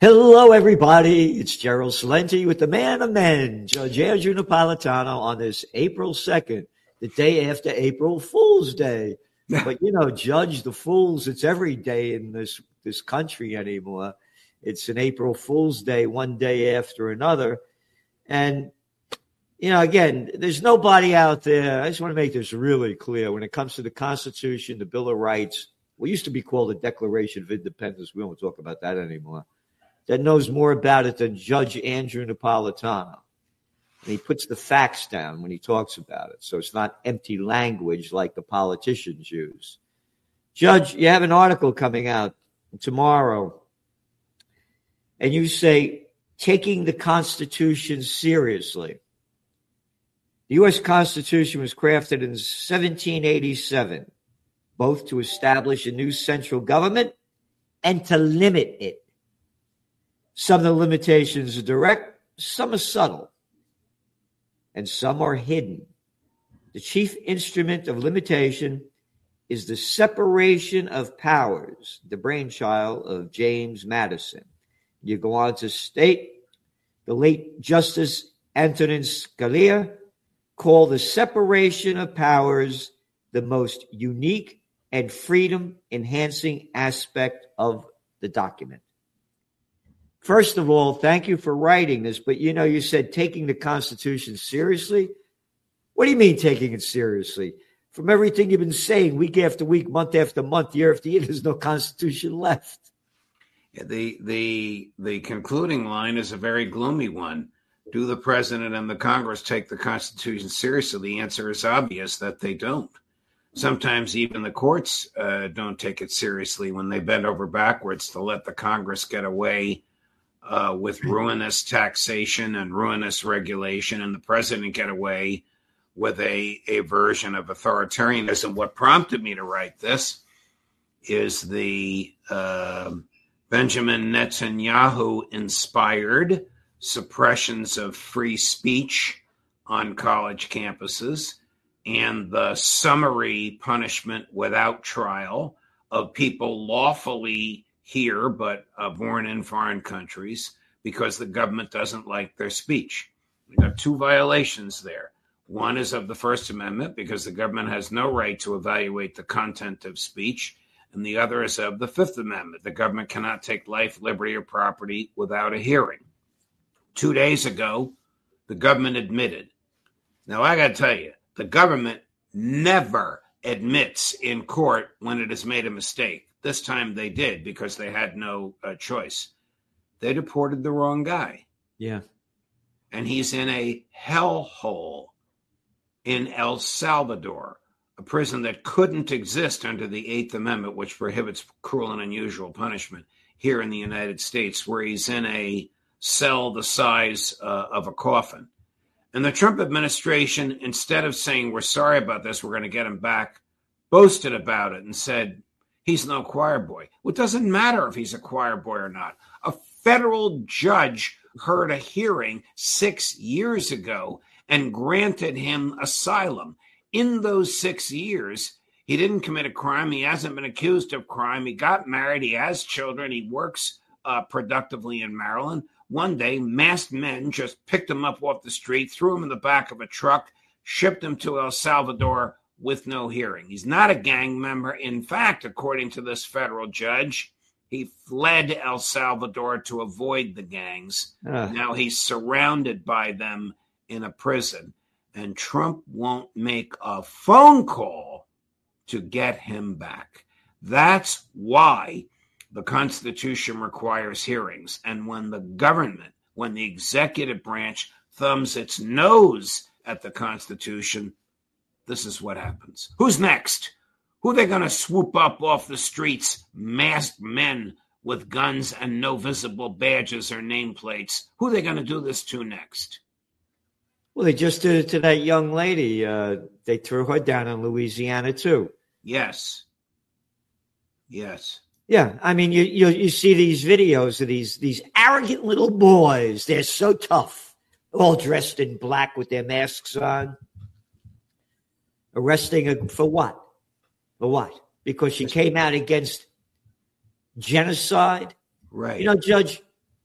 Hello, everybody. It's Gerald Celente with the man of men, Judge Andrew Napolitano, on this April 2nd, the day after April Fool's Day. But, Judge, the fools, it's every day in this country anymore. It's an April Fool's Day, one day after another. And, again, there's nobody out there. I just want to make this really clear. When it comes to the Constitution, the Bill of Rights, what used to be called the Declaration of Independence, we don't talk about that anymore, that knows more about it than Judge Andrew Napolitano. And he puts the facts down when he talks about it. So it's not empty language like the politicians use. Judge, you have an article coming out tomorrow, and you say, taking the Constitution seriously. The U.S. Constitution was crafted in 1787, both to establish a new central government and to limit it. Some of the limitations are direct, some are subtle, and some are hidden. The chief instrument of limitation is the separation of powers, the brainchild of James Madison. You go on to state, the late Justice Antonin Scalia called the separation of powers the most unique and freedom-enhancing aspect of the document. First of all, thank you for writing this, but you said taking the Constitution seriously. What do you mean taking it seriously? From everything you've been saying week after week, month after month, year after year, there's no Constitution left. The concluding line is a very gloomy one. Do the president and the Congress take the Constitution seriously? The answer is obvious that they don't. Sometimes even the courts don't take it seriously when they bend over backwards to let the Congress get away with ruinous taxation and ruinous regulation, and the president get away with a version of authoritarianism. What prompted me to write this is the Benjamin Netanyahu-inspired suppressions of free speech on college campuses and the summary punishment without trial of people lawfully here, but born in foreign countries because the government doesn't like their speech. We got two violations there. One is of the First Amendment because the government has no right to evaluate the content of speech. And the other is of the Fifth Amendment. The government cannot take life, liberty, or property without a hearing. 2 days ago, the government admitted. Now, I got to tell you, the government never admits in court when it has made a mistake. This time they did because they had no choice. They deported the wrong guy. Yeah. And he's in a hellhole in El Salvador, a prison that couldn't exist under the Eighth Amendment, which prohibits cruel and unusual punishment, here in the United States, where he's in a cell the size of a coffin. And the Trump administration, instead of saying, we're sorry about this, we're going to get him back, boasted about it and said, he's no choir boy. Well, it doesn't matter if he's a choir boy or not. A federal judge heard a hearing 6 years ago and granted him asylum. In those 6 years, he didn't commit a crime. He hasn't been accused of crime. He got married. He has children. He works productively in Maryland. One day, masked men just picked him up off the street, threw him in the back of a truck, shipped him to El Salvador with no hearing. He's not a gang member. In fact, according to this federal judge, he fled El Salvador to avoid the gangs. Now he's surrounded by them in a prison, and Trump won't make a phone call to get him back. That's why the Constitution requires hearings. And when the government, when the executive branch thumbs its nose at the Constitution, this is what happens. Who's next? Who are they going to swoop up off the streets? Masked men with guns and no visible badges or nameplates. Who are they going to do this to next? Well, they just did it to that young lady. They threw her down in Louisiana, too. Yes. Yeah, I mean, you see these videos of these arrogant little boys. They're so tough, all dressed in black with their masks on. Arresting her for what? For what? Because she came out against genocide? Right. Judge,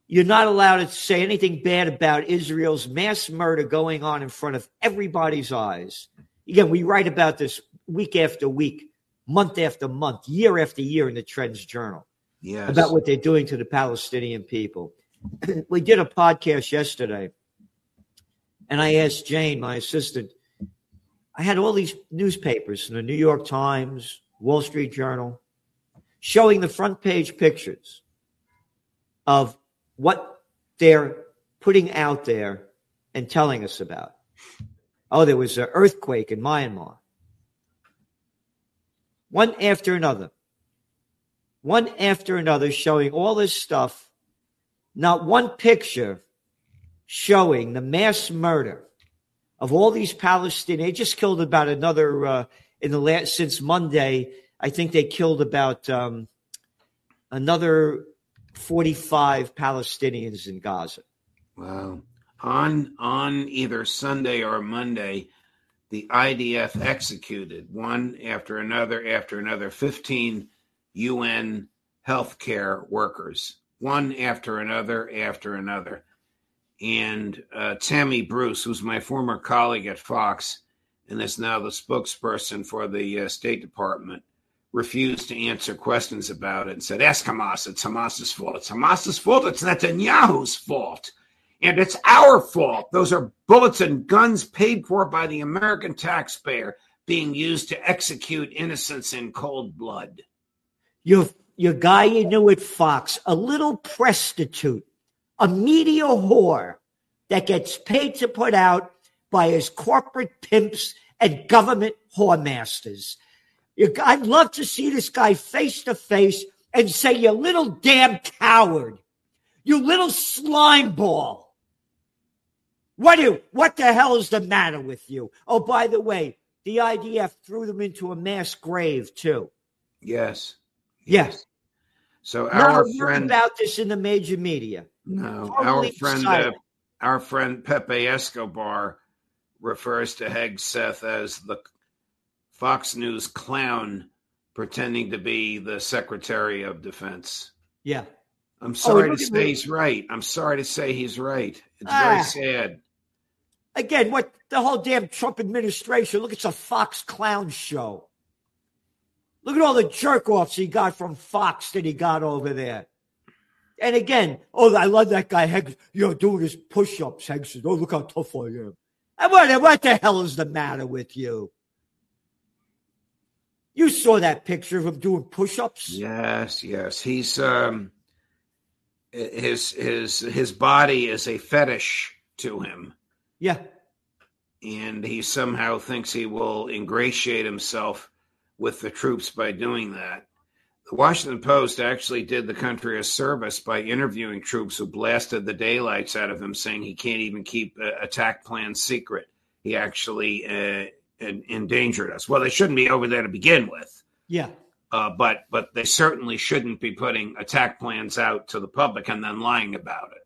You're not allowed to say anything bad about Israel's mass murder going on in front of everybody's eyes. Again, we write about this week after week, month after month, year after year in the Trends Journal. Yes. About what they're doing to the Palestinian people. We did a podcast yesterday, and I asked Jane, my assistant, I had all these newspapers from the New York Times, Wall Street Journal, showing the front page pictures of what they're putting out there and telling us about. Oh, there was an earthquake in Myanmar. One after another showing all this stuff. Not one picture showing the mass murder of all these Palestinians. They just killed about another, since Monday, I think they killed about another 45 Palestinians in Gaza. Wow. On either Sunday or Monday, the IDF executed one after another 15 UN healthcare workers, one after another. And Tammy Bruce, who's my former colleague at Fox and is now the spokesperson for the State Department, refused to answer questions about it and said, ask Hamas. It's Hamas's fault. It's Hamas's fault. It's Netanyahu's fault. And it's our fault. Those are bullets and guns paid for by the American taxpayer being used to execute innocents in cold blood. Your guy you knew at Fox, a little prostitute, a media whore that gets paid to put out by his corporate pimps and government whoremasters. I'd love to see this guy face to face and say, you little damn coward, you little slime ball. What the hell is the matter with you? Oh, by the way, the IDF threw them into a mass grave too. Yes. Yes. So our friend about this in the major media. No, our friend Pepe Escobar refers to Hegseth as the Fox News clown pretending to be the Secretary of Defense. Yeah. I'm sorry to say he's right. It's very sad. Again, what the whole damn Trump administration, look, it's a Fox clown show. Look at all the jerk-offs he got from Fox that he got over there. And again, I love that guy, Heggs, doing his push-ups, Heggs. Oh, look how tough I am. And what the hell is the matter with you? You saw that picture of him doing push-ups? Yes. He's his body is a fetish to him. Yeah. And he somehow thinks he will ingratiate himself with the troops by doing that. The Washington Post actually did the country a service by interviewing troops who blasted the daylights out of him, saying he can't even keep attack plans secret. He actually endangered us. Well, they shouldn't be over there to begin with. Yeah. But they certainly shouldn't be putting attack plans out to the public and then lying about it.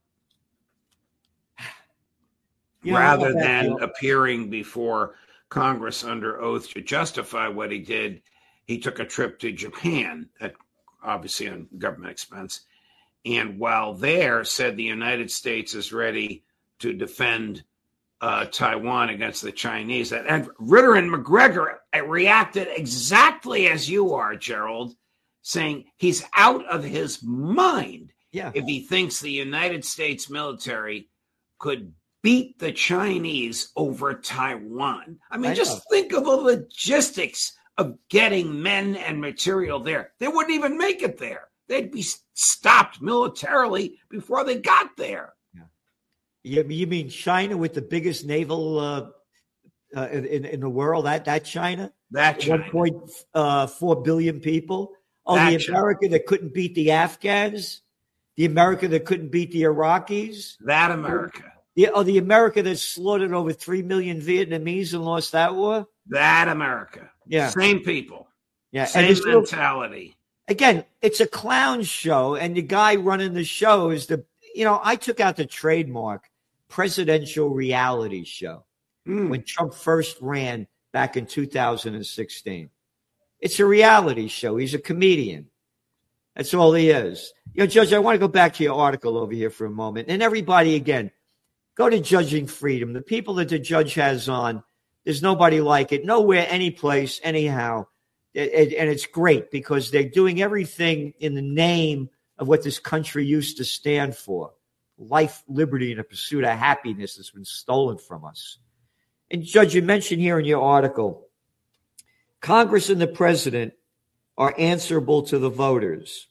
Rather than appearing before Congress under oath to justify what he did, he took a trip to Japan, obviously on government expense, and while there said the United States is ready to defend Taiwan against the Chinese. And Ritter and McGregor reacted exactly as you are, Gerald, saying he's out of his mind if he thinks the United States military could beat the Chinese over Taiwan. I mean, just think of the logistics of getting men and material there. They wouldn't even make it there. They'd be stopped militarily before they got there. You mean China with the biggest naval in the world? That China? That China. 1.4 billion people? Oh, the America that couldn't beat the Afghans? The America that couldn't beat the Iraqis? That America. The America that slaughtered over 3 million Vietnamese and lost that war? That America. Yeah. Same people. Yeah. Same mentality. Again, it's a clown show, and the guy running the show is I took out the trademark presidential reality show when Trump first ran back in 2016. It's a reality show. He's a comedian. That's all he is. Judge, I want to go back to your article over here for a moment. And everybody, again, go to Judging Freedom. The people that the judge has on, there's nobody like it. Nowhere, any place, anyhow. And it's great because they're doing everything in the name of what this country used to stand for. Life, liberty, and a pursuit of happiness that's been stolen from us. And Judge, you mentioned here in your article, Congress and the president are answerable to the voters.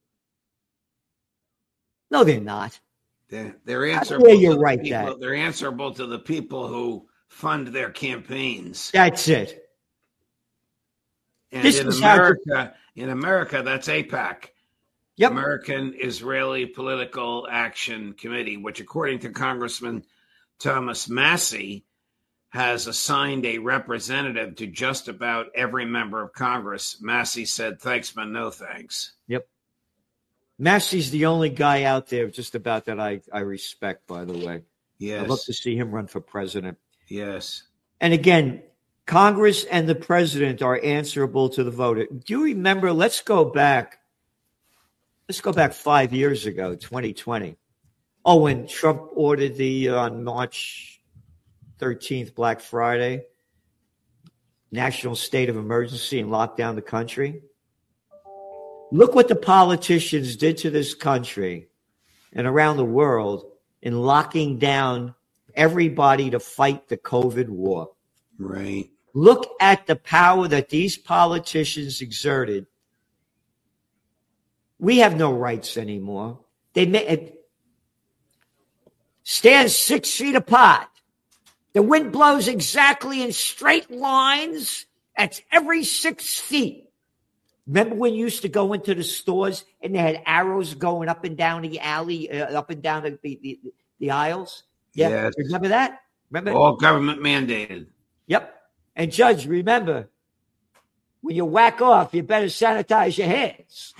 No, they're not. They're answerable. You're right, Dad. They're answerable to the people who fund their campaigns. That's it. And in America, that's AIPAC. Yep. American Israeli Political Action Committee, which, according to Congressman Thomas Massie, has assigned a representative to just about every member of Congress. Massie said, thanks, but no thanks. Yep. Massie's the only guy out there just about that I respect, by the way. Yes. I'd love to see him run for president. Yes. And again, Congress and the president are answerable to the voter. Do you remember? Let's go back 5 years ago, 2020. Oh, when Trump ordered on March 13th, Black Friday, national state of emergency and locked down the country. Look what the politicians did to this country and around the world in locking down everybody to fight the COVID war. Right. Look at the power that these politicians exerted. We have no rights anymore. They stand 6 feet apart. The wind blows exactly in straight lines. That's every 6 feet. Remember when you used to go into the stores and they had arrows going up and down the alley, up and down the aisles? Yeah. Yes. Remember that? Remember? All government mandated. Yep. And Judge, remember, when you whack off, you better sanitize your hands.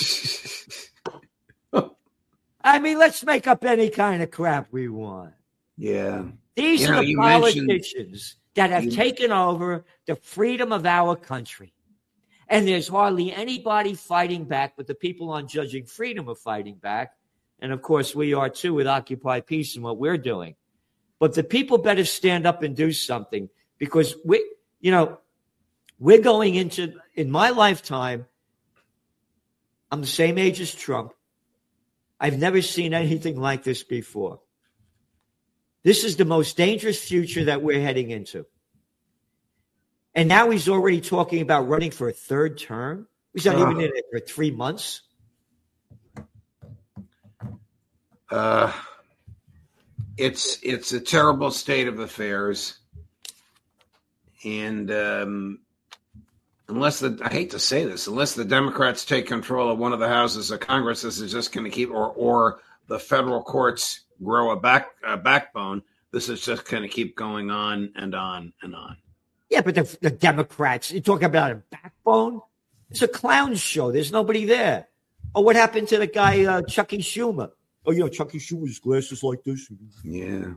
I mean, let's make up any kind of crap we want. Yeah. These are the politicians that have taken over the freedom of our country. And there's hardly anybody fighting back, but the people on Judging Freedom are fighting back. And, of course, we are, too, with Occupy Peace and what we're doing. But the people better stand up and do something because, we're going into, in my lifetime, I'm the same age as Trump. I've never seen anything like this before. This is the most dangerous future that we're heading into. And now he's already talking about running for a third term. He's not even in it for 3 months. It's a terrible state of affairs. And I hate to say this, unless the Democrats take control of one of the houses of Congress, this is just going to keep, or the federal courts grow a backbone, this is just going to keep going on and on and on. Yeah, but the Democrats, you talk about a backbone? It's a clown show. There's nobody there. Oh, what happened to the guy, Chucky Schumer? Oh, Chucky Schumer's glasses like this. Yeah.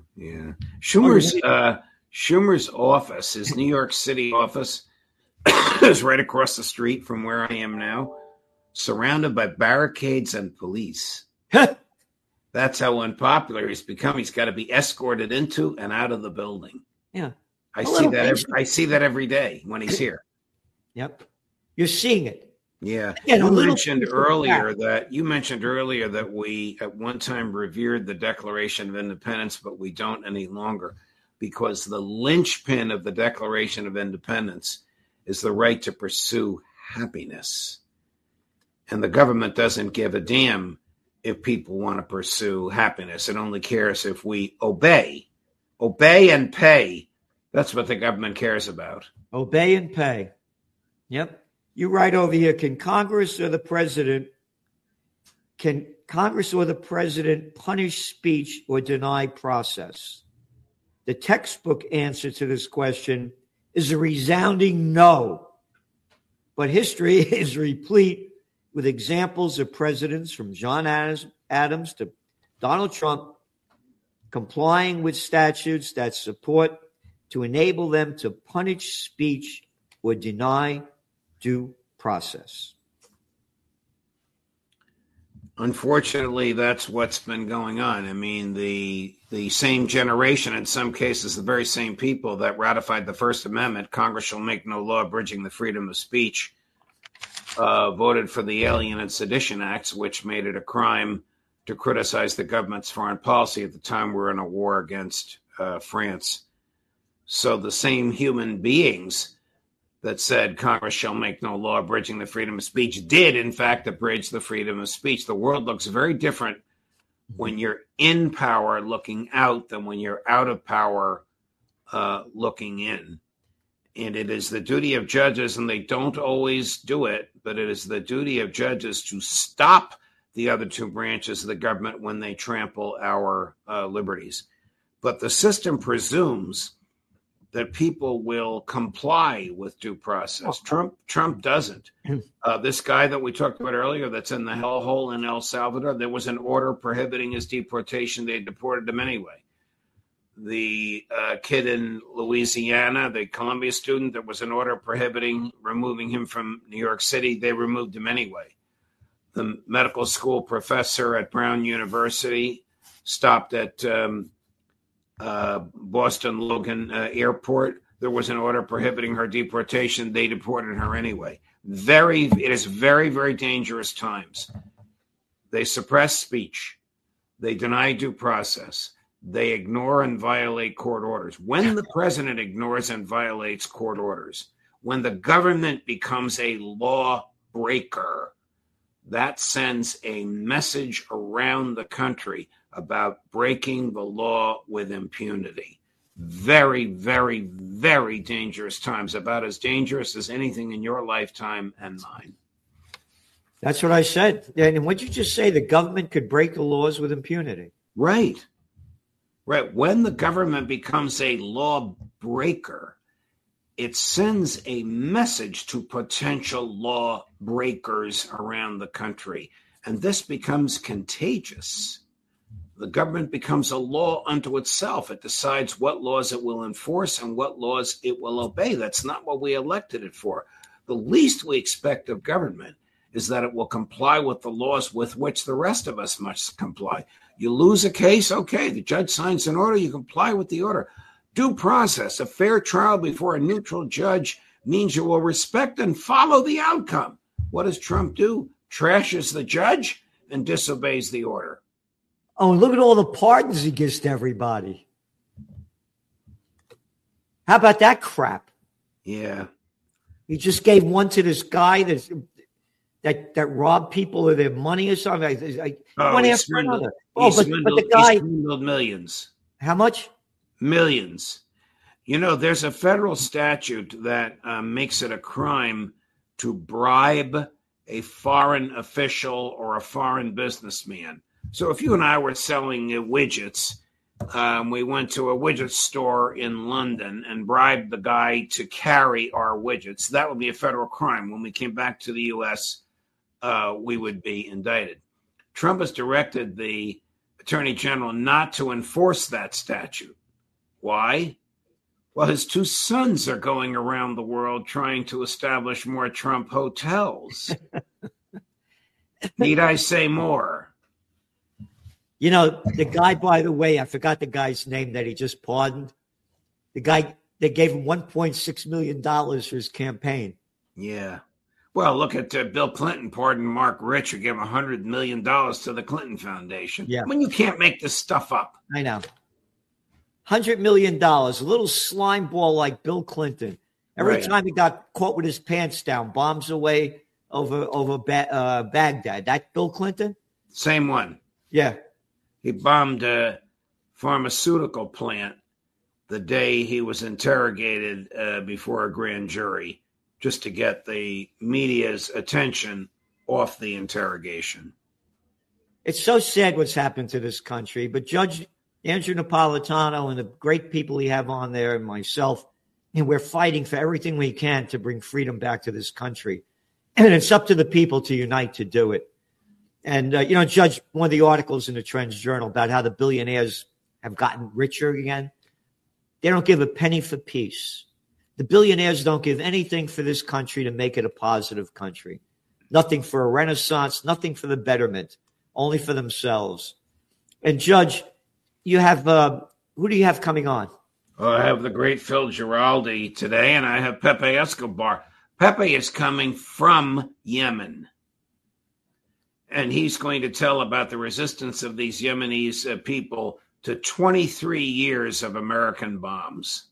Schumer's office, his New York City office, is right across the street from where I am now, surrounded by barricades and police. That's how unpopular he's become. He's got to be escorted into and out of the building. Yeah. I see that every day when he's here. Yep. You're seeing it. Yeah. Again, you mentioned earlier that we at one time revered the Declaration of Independence, but we don't any longer because the linchpin of the Declaration of Independence is the right to pursue happiness. And the government doesn't give a damn if people want to pursue happiness. It only cares if we obey and pay. That's what the government cares about. Obey and pay. Yep. You write over here, can Congress or the president punish speech or deny process? The textbook answer to this question is a resounding no. But history is replete with examples of presidents from John Adams to Donald Trump complying with statutes that support to enable them to punish speech or deny due process. Unfortunately, that's what's been going on. I mean, the same generation, in some cases, the very same people that ratified the First Amendment, Congress shall make no law abridging the freedom of speech, voted for the Alien and Sedition Acts, which made it a crime to criticize the government's foreign policy. At the time, we were in a war against France. So the same human beings that said Congress shall make no law abridging the freedom of speech did, in fact, abridge the freedom of speech. The world looks very different when you're in power looking out than when you're out of power looking in. And it is the duty of judges, and they don't always do it, but it is the duty of judges to stop the other two branches of the government when they trample our liberties. But the system presumes that people will comply with due process. Trump doesn't. This guy that we talked about earlier that's in the hellhole in El Salvador, there was an order prohibiting his deportation. They deported him anyway. The kid in Louisiana, the Columbia student, there was an order prohibiting removing him from New York City. They removed him anyway. The medical school professor at Brown University stopped at Boston Logan Airport. There was an order prohibiting her deportation. They deported her anyway. It is very, very dangerous times. They suppress speech. They deny due process. They ignore and violate court orders. When the president ignores and violates court orders, when the government becomes a lawbreaker, that sends a message around the country about breaking the law with impunity. Very, very, very dangerous times, about as dangerous as anything in your lifetime and mine. That's what I said. And what did you just say? The government could break the laws with impunity. Right. When the government becomes a lawbreaker, it sends a message to potential lawbreakers around the country. And this becomes contagious. The government becomes a law unto itself. It decides what laws it will enforce and what laws it will obey. That's not what we elected it for. The least we expect of government is that it will comply with the laws with which the rest of us must comply. You lose a case, okay, the judge signs an order, you comply with the order. Due process, a fair trial before a neutral judge means you will respect and follow the outcome. What does Trump do? Trashes the judge and disobeys the order. Oh, look at all the pardons he gives to everybody. How about that crap? Yeah. He just gave one to this guy that robbed people of their money or something. One after another. But the guy swindled millions. How much? Millions. You know, there's a federal statute that makes it a crime to bribe a foreign official or a foreign businessman. So if you and I were selling widgets, we went to a widget store in London and bribed the guy to carry our widgets, that would be a federal crime. When we came back to the U.S., we would be indicted. Trump has directed the Attorney General not to enforce that statute. Why? Well, his two sons are going around the world trying to establish more Trump hotels. Need I say more? You know, the guy, by the way, I forgot the guy's name that he just pardoned. The guy, they gave him $1.6 million for his campaign. Yeah. Well, look at Bill Clinton pardoned Mark Rich, who gave $100 million to the Clinton Foundation. Yeah. I mean, you can't make this stuff up. I know. $100 million, a little slime ball like Bill Clinton. Every time he got caught with his pants down, bombs away over Baghdad. That Bill Clinton? Same one. Yeah. He bombed a pharmaceutical plant the day he was interrogated before a grand jury, just to get the media's attention off the interrogation. It's so sad what's happened to this country, but Judge Andrew Napolitano and the great people he have on there and myself, and we're fighting for everything we can to bring freedom back to this country. And it's up to the people to unite to do it. And, Judge, one of the articles in the Trends Journal about how the billionaires have gotten richer again, they don't give a penny for peace. The billionaires don't give anything for this country to make it a positive country. Nothing for a renaissance, nothing for the betterment. only for themselves. And Judge, you have who do you have coming on? Well, I have the great Phil Giraldi today, and I have Pepe Escobar. Pepe is coming from Yemen, and he's going to tell about the resistance of these Yemenis people to 23 years of American bombs.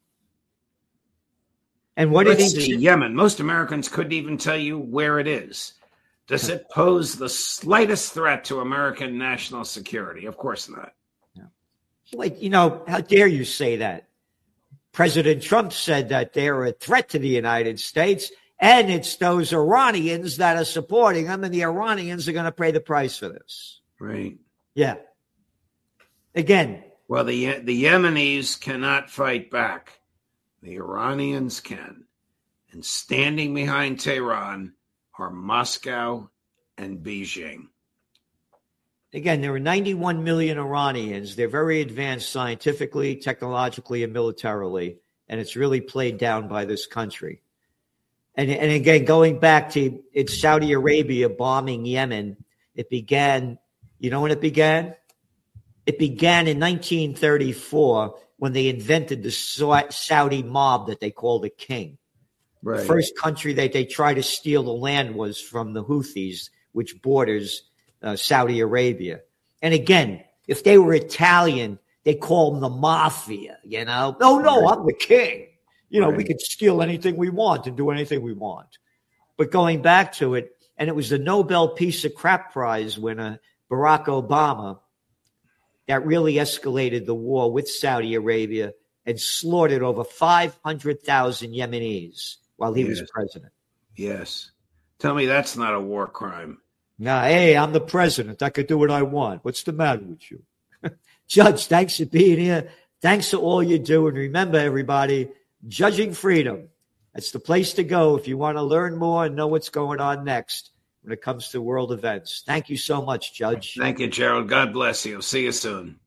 And what did he say? Yemen. Most Americans couldn't even tell you where it is. Does it pose the slightest threat to American national security? Of course not. Like, how dare you say that? President Trump said that they're a threat to the United States, and it's those Iranians that are supporting them, and the Iranians are going to pay the price for this. Right. Yeah. Again. Well, the Yemenis cannot fight back. The Iranians can. And standing behind Tehran are Moscow and Beijing. Again, there are 91 million Iranians. They're very advanced scientifically, technologically, and militarily, and it's really played down by this country. And again, going back to it's Saudi Arabia bombing Yemen, it began, when it began? It began in 1934 when they invented the Saudi mob that they call the king. Right. The first country that they tried to steal the land was from the Houthis, which borders Saudi Arabia. And again, if they were Italian, they call them the mafia, No, I'm the king. We could steal anything we want and do anything we want. But going back to it, and it was the Nobel Peace of Crap Prize winner, Barack Obama, that really escalated the war with Saudi Arabia and slaughtered over 500,000 Yemenis while he was president. Yes. Tell me that's not a war crime. Nah, hey, I'm the president. I could do what I want. What's the matter with you? Judge, thanks for being here. Thanks for all you do. And remember, everybody, Judging Freedom. That's the place to go if you want to learn more and know what's going on next when it comes to world events. Thank you so much, Judge. Thank you, Gerald. God bless you. See you soon.